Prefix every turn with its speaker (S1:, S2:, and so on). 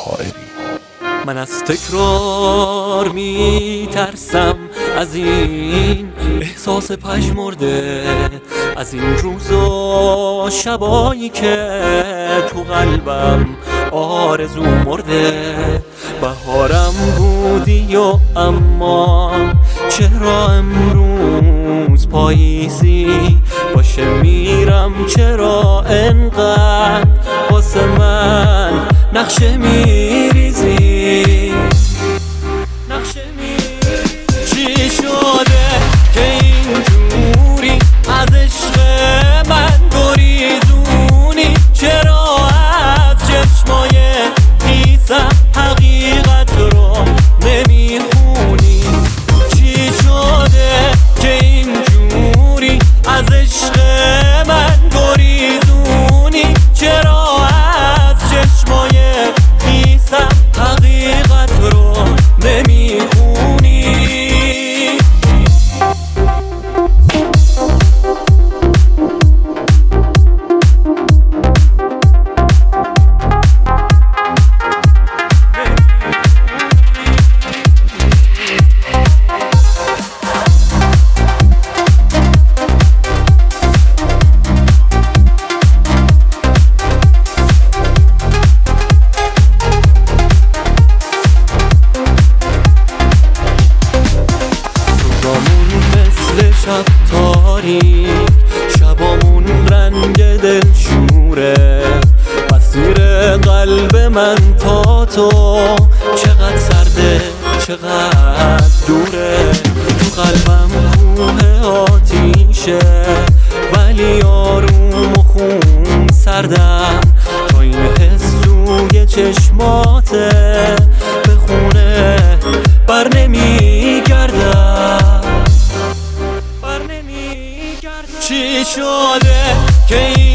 S1: حائری.
S2: من از تکرار میترسم، از این احساس پژمرده، از این روزا شبایی که تو قلبم آرزو مرده. بهارم بودی و اما چرا امروز پاییزی باشه میرم؟ چرا انقدر واسه من نقشه میریزی؟ چی شده که اینجوری از عشق من گریزونی؟ چرا از چشمای خیسم حقیقت رو نمیخونی؟ چی شده که اینجوری از عشق من گریزونی؟ چرا از چشمای خیسم حقیقت رو نمیخونی؟ شب تاریک، شبامون رنگ دلشوره، مسیر قلب من تا تو چقدر سرده چقدر دوره. تو قلبم کوه آتیشه ولی آروم و خون سردم، تا این حس توی چشماته به خونه بر نمیگردم. چی شده که